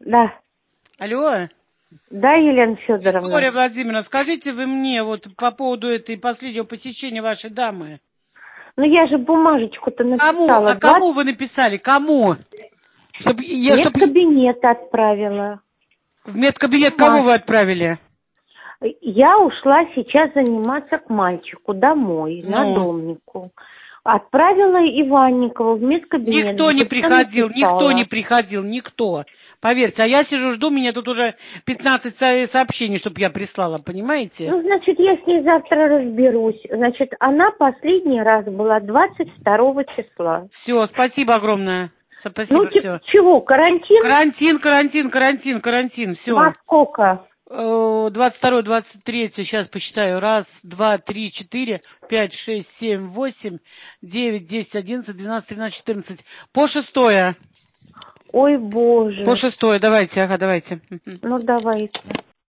Да. Алло. Да, Елена Федоровна. Виктория Владимировна, скажите вы мне вот по поводу этой последнего посещения вашей дамы. Ну, я же бумажечку-то Кому? написала. А кому вы написали? Кому? Медкабинет отправила. В медкабинет кого вы отправили? Я ушла сейчас заниматься к мальчику домой, на домнику. Отправила Иванникову в медкабинет. Никто не приходил, никто. Поверьте, а я сижу, жду, меня тут уже 15 сообщений, чтобы я прислала, понимаете? Ну, значит, я с ней завтра разберусь. Значит, она последний раз была 22 числа. Все, спасибо огромное. Спасибо, все. Чего, карантин? Карантин, все. Во сколько? 22, 23, сейчас посчитаю. 1, 2, 3, 4, 5, 6, 7, 8, 9, 10, 11, 12, 13, 14. По 6. Ой, боже. По 6, давайте, давайте. Ну, давайте.